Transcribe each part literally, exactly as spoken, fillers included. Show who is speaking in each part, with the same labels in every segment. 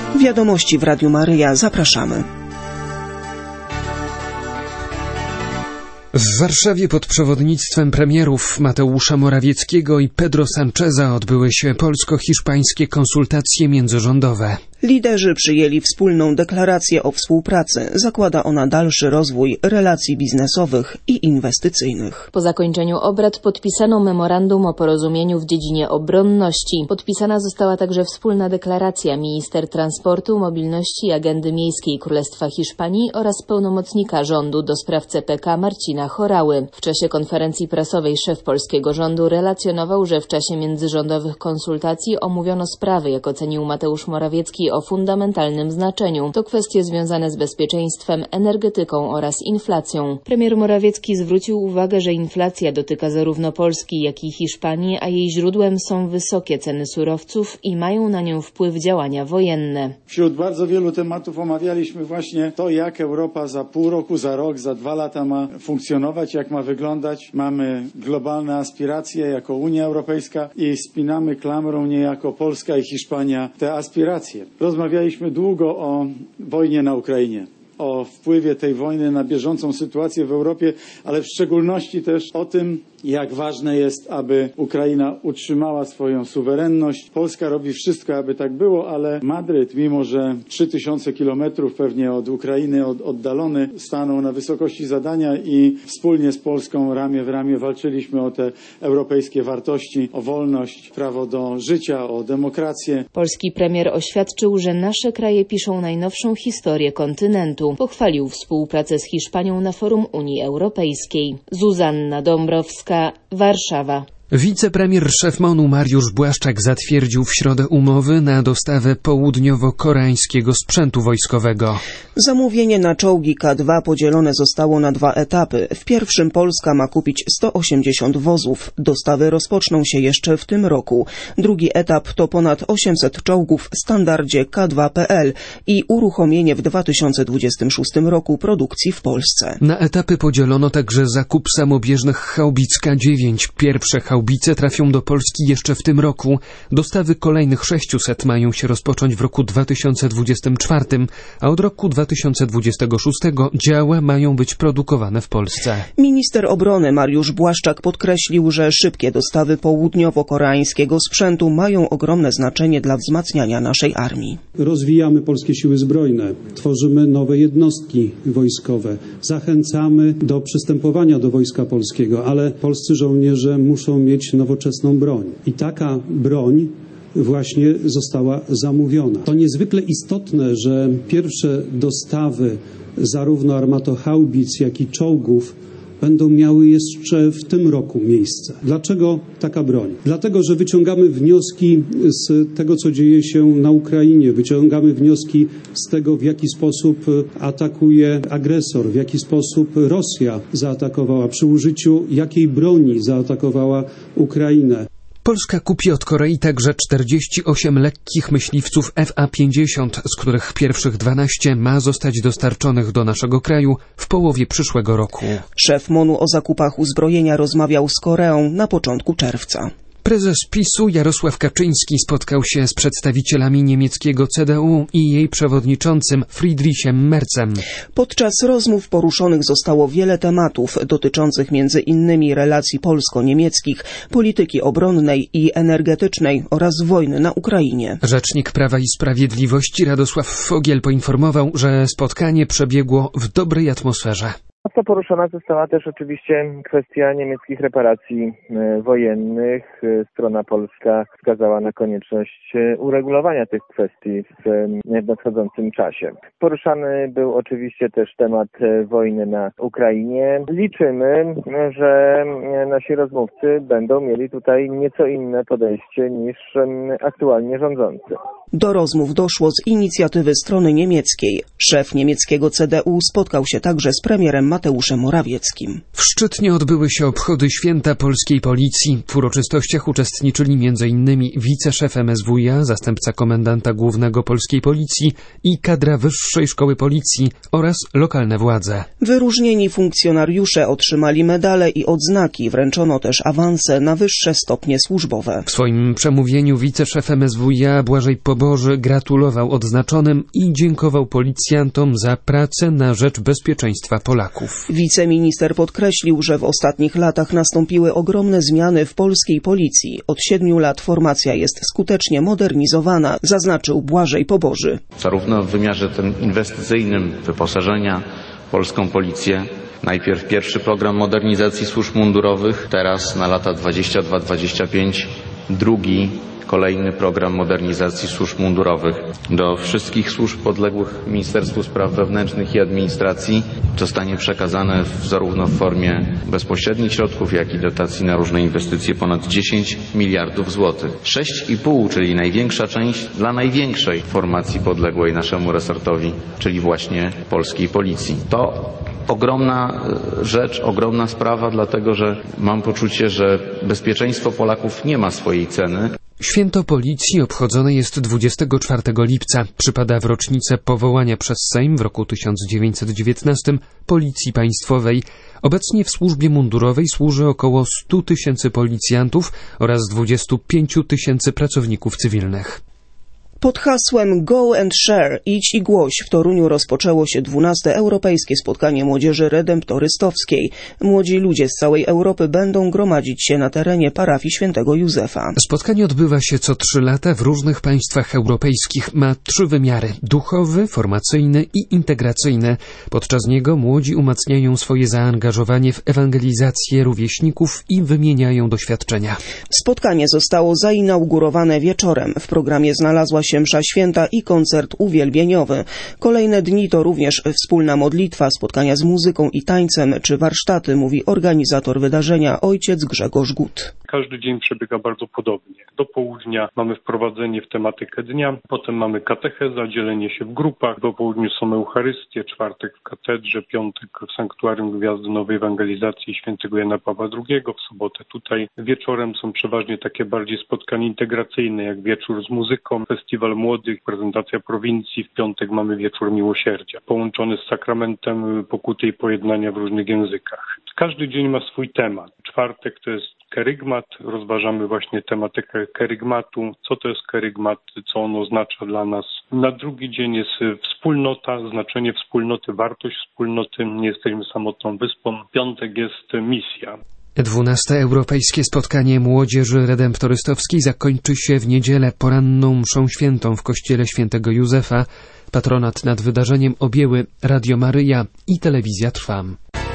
Speaker 1: Wiadomości w Radiu Maryja. Zapraszamy.
Speaker 2: W Warszawie pod przewodnictwem premierów Mateusza Morawieckiego i Pedro Sancheza odbyły się polsko-hiszpańskie konsultacje międzyrządowe.
Speaker 1: Liderzy przyjęli wspólną deklarację o współpracy. Zakłada ona dalszy rozwój relacji biznesowych i inwestycyjnych.
Speaker 3: Po zakończeniu obrad podpisano memorandum o porozumieniu w dziedzinie obronności. Podpisana została także wspólna deklaracja minister transportu, mobilności i agendy miejskiej Królestwa Hiszpanii oraz pełnomocnika rządu do spraw C P K Marcina Horały. W czasie konferencji prasowej szef polskiego rządu relacjonował, że w czasie międzyrządowych konsultacji omówiono sprawy, jak ocenił Mateusz Morawiecki, o fundamentalnym znaczeniu. To kwestie związane z bezpieczeństwem, energetyką oraz inflacją. Premier Morawiecki zwrócił uwagę, że inflacja dotyka zarówno Polski, jak i Hiszpanii, a jej źródłem są wysokie ceny surowców i mają na nią wpływ działania wojenne.
Speaker 4: Wśród bardzo wielu tematów omawialiśmy właśnie to, jak Europa za pół roku, za rok, za dwa lata ma funkcjonować, jak ma wyglądać. Mamy globalne aspiracje jako Unia Europejska i spinamy klamrą niejako Polska i Hiszpania te aspiracje. Rozmawialiśmy długo o wojnie na Ukrainie, o wpływie tej wojny na bieżącą sytuację w Europie, ale w szczególności też o tym, jak ważne jest, aby Ukraina utrzymała swoją suwerenność. Polska robi wszystko, aby tak było, ale Madryt, mimo że trzy tysiące kilometrów pewnie od Ukrainy od, oddalony, stanął na wysokości zadania i wspólnie z Polską ramię w ramię walczyliśmy o te europejskie wartości, o wolność, prawo do życia, o demokrację.
Speaker 3: Polski premier oświadczył, że nasze kraje piszą najnowszą historię kontynentu. Pochwalił współpracę z Hiszpanią na forum Unii Europejskiej. Zuzanna Dąbrowska, Warszawa.
Speaker 2: Wicepremier szef M O N-u Mariusz Błaszczak zatwierdził w środę umowy na dostawę południowo-koreańskiego sprzętu wojskowego.
Speaker 1: Zamówienie na czołgi K dwa podzielone zostało na dwa etapy. W pierwszym Polska ma kupić sto osiemdziesiąt wozów. Dostawy rozpoczną się jeszcze w tym roku. Drugi etap to ponad osiemset czołgów w standardzie K dwa P L i uruchomienie w dwa tysiące dwudziestym szóstym roku produkcji w Polsce.
Speaker 2: Na etapy podzielono także zakup samobieżnych haubic K dziewięć. Pierwsze haubice trafią do Polski jeszcze w tym roku. Dostawy kolejnych sześciuset mają się rozpocząć w roku dwa tysiące dwudziestym czwartym, a od roku dwa tysiące dwudziestego szóstego działa mają być produkowane w Polsce.
Speaker 1: Minister obrony Mariusz Błaszczak podkreślił, że szybkie dostawy południowo-koreańskiego sprzętu mają ogromne znaczenie dla wzmacniania naszej armii.
Speaker 5: Rozwijamy polskie siły zbrojne, tworzymy nowe jednostki wojskowe, zachęcamy do przystępowania do Wojska Polskiego, ale polscy żołnierze muszą mieć nowoczesną broń. I taka broń właśnie została zamówiona. To niezwykle istotne, że pierwsze dostawy zarówno armatohaubic, jak i czołgów będą miały jeszcze w tym roku miejsce. Dlaczego taka broń? Dlatego, że wyciągamy wnioski z tego, co dzieje się na Ukrainie. Wyciągamy wnioski z tego, w jaki sposób atakuje agresor, w jaki sposób Rosja zaatakowała, przy użyciu jakiej broni zaatakowała Ukrainę.
Speaker 2: Polska kupi od Korei także czterdzieści osiem lekkich myśliwców F A pięćdziesiąt, z których pierwszych dwanaście ma zostać dostarczonych do naszego kraju w połowie przyszłego roku.
Speaker 1: Szef M O N-u o zakupach uzbrojenia rozmawiał z Koreą na początku czerwca.
Speaker 2: Prezes PiS-u Jarosław Kaczyński spotkał się z przedstawicielami niemieckiego C D U i jej przewodniczącym Friedrichem Merzem.
Speaker 1: Podczas rozmów poruszonych zostało wiele tematów dotyczących między innymi relacji polsko-niemieckich, polityki obronnej i energetycznej oraz wojny na Ukrainie.
Speaker 2: Rzecznik Prawa i Sprawiedliwości Radosław Fogiel poinformował, że spotkanie przebiegło w dobrej atmosferze.
Speaker 6: Mocno poruszona została też oczywiście kwestia niemieckich reparacji wojennych. Strona polska wskazała na konieczność uregulowania tych kwestii w nadchodzącym czasie. Poruszany był oczywiście też temat wojny na Ukrainie. Liczymy, że nasi rozmówcy będą mieli tutaj nieco inne podejście niż aktualnie rządzący.
Speaker 1: Do rozmów doszło z inicjatywy strony niemieckiej. Szef niemieckiego C D U spotkał się także z premierem Mateuszem Morawieckim.
Speaker 2: W Szczytnie odbyły się obchody Święta Polskiej Policji. W uroczystościach uczestniczyli między innymi wiceszef M S W iA, zastępca komendanta głównego Polskiej Policji i kadra Wyższej Szkoły Policji oraz lokalne władze.
Speaker 1: Wyróżnieni funkcjonariusze otrzymali medale i odznaki. Wręczono też awanse na wyższe stopnie służbowe.
Speaker 2: W swoim przemówieniu wiceszef M S W iA Błażej Pobierajski Poboży gratulował odznaczonym i dziękował policjantom za pracę na rzecz bezpieczeństwa Polaków.
Speaker 1: Wiceminister podkreślił, że w ostatnich latach nastąpiły ogromne zmiany w polskiej policji. Od siedmiu lat formacja jest skutecznie modernizowana, zaznaczył Błażej Poboży.
Speaker 7: Zarówno w wymiarze tym inwestycyjnym wyposażenia polską policję. Najpierw pierwszy program modernizacji służb mundurowych, teraz na lata dwadzieścia dwa dwadzieścia pięć drugi, kolejny program modernizacji służb mundurowych. Do wszystkich służb podległych Ministerstwu Spraw Wewnętrznych i Administracji zostanie przekazane w, zarówno w formie bezpośrednich środków, jak i dotacji na różne inwestycje ponad dziesięć miliardów złotych. sześć i pół, czyli największa część dla największej formacji podległej naszemu resortowi, czyli właśnie polskiej policji. To ogromna rzecz, ogromna sprawa, dlatego że mam poczucie, że bezpieczeństwo Polaków nie ma swojej ceny.
Speaker 2: Święto Policji obchodzone jest dwudziestego czwartego lipca. Przypada w rocznicę powołania przez Sejm w roku tysiąc dziewięćset dziewiętnastym Policji Państwowej. Obecnie w służbie mundurowej służy około stu tysięcy policjantów oraz dwudziestu pięciu tysięcy pracowników cywilnych.
Speaker 1: Pod hasłem Go and Share, idź i głoś, w Toruniu rozpoczęło się dwunaste Europejskie Spotkanie Młodzieży Redemptorystowskiej. Młodzi ludzie z całej Europy będą gromadzić się na terenie parafii Świętego Józefa.
Speaker 2: Spotkanie odbywa się co trzy lata w różnych państwach europejskich. Ma trzy wymiary: duchowy, formacyjny i integracyjny. Podczas niego młodzi umacniają swoje zaangażowanie w ewangelizację rówieśników i wymieniają doświadczenia.
Speaker 1: Spotkanie zostało zainaugurowane wieczorem. W programie znalazła się msza święta i koncert uwielbieniowy. Kolejne dni to również wspólna modlitwa, spotkania z muzyką i tańcem czy warsztaty, mówi organizator wydarzenia ojciec Grzegorz Gut.
Speaker 8: Każdy dzień przebiega bardzo podobnie. Do południa mamy wprowadzenie w tematykę dnia, potem mamy katechezę, dzielenie się w grupach, po południu są Eucharystie, czwartek w katedrze, piątek w Sanktuarium Gwiazdy Nowej Ewangelizacji Świętego Jana Pawła drugiego, w sobotę tutaj. Wieczorem są przeważnie takie bardziej spotkania integracyjne, jak wieczór z muzyką, festiwal młodych, prezentacja prowincji, w piątek mamy wieczór miłosierdzia, połączony z sakramentem pokuty i pojednania w różnych językach. Każdy dzień ma swój temat. Czwartek to jest kerygmat, rozważamy właśnie tematykę kerygmatu, co to jest kerygmat, co on oznacza dla nas. Na drugi dzień jest wspólnota, znaczenie wspólnoty, wartość wspólnoty, nie jesteśmy samotną wyspą. Piątek jest misja.
Speaker 2: dwunaste Europejskie Spotkanie Młodzieży Redemptorystowskiej zakończy się w niedzielę poranną mszą świętą w kościele Świętego Józefa. Patronat nad wydarzeniem objęły Radio Maryja i Telewizja Trwam.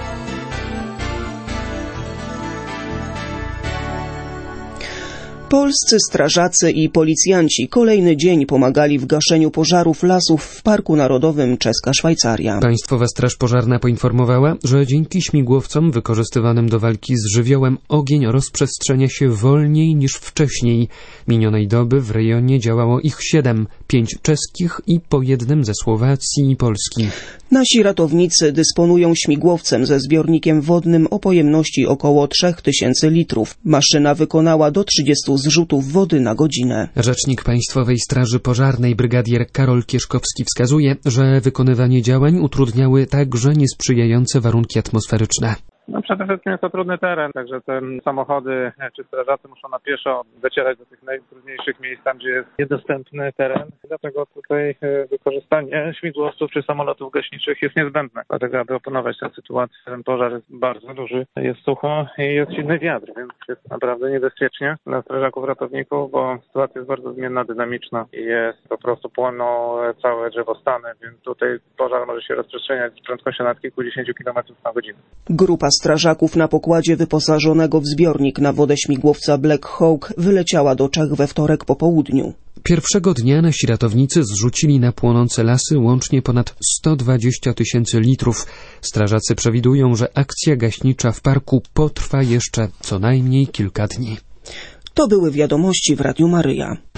Speaker 1: Polscy strażacy i policjanci kolejny dzień pomagali w gaszeniu pożarów lasów w Parku Narodowym Czeska Szwajcaria.
Speaker 2: Państwowa Straż Pożarna poinformowała, że dzięki śmigłowcom wykorzystywanym do walki z żywiołem ogień rozprzestrzenia się wolniej niż wcześniej. Minionej doby w rejonie działało ich siedem, pięć czeskich i po jednym ze Słowacji i Polski.
Speaker 1: Nasi ratownicy dysponują śmigłowcem ze zbiornikiem wodnym o pojemności około trzech tysięcy litrów. Maszyna wykonała do trzydziestu zrzutów wody na godzinę.
Speaker 2: Rzecznik Państwowej Straży Pożarnej brygadier Karol Kieszkowski wskazuje, że wykonywanie działań utrudniały także niesprzyjające warunki atmosferyczne.
Speaker 9: No przede wszystkim jest to trudny teren, także te samochody czy strażacy muszą na pieszo docierać do tych najtrudniejszych miejsc, tam gdzie jest niedostępny teren. Dlatego tutaj wykorzystanie śmigłowców czy samolotów gaśniczych jest niezbędne. Dlatego, aby opanować tę sytuację, ten pożar jest bardzo duży, jest sucho i jest silny wiatr, więc jest naprawdę niebezpiecznie dla strażaków, ratowników, bo sytuacja jest bardzo zmienna, dynamiczna i jest po prostu płoną całe drzewostany, więc tutaj pożar może się rozprzestrzeniać z prędkością nad kilkudziesięciu kilometrów na godzinę.
Speaker 1: Grupa strażaków na pokładzie wyposażonego w zbiornik na wodę śmigłowca Black Hawk wyleciała do Czech we wtorek po południu.
Speaker 2: Pierwszego dnia nasi ratownicy zrzucili na płonące lasy łącznie ponad sto dwadzieścia tysięcy litrów. Strażacy przewidują, że akcja gaśnicza w parku potrwa jeszcze co najmniej kilka dni.
Speaker 1: To były wiadomości w Radiu Maryja.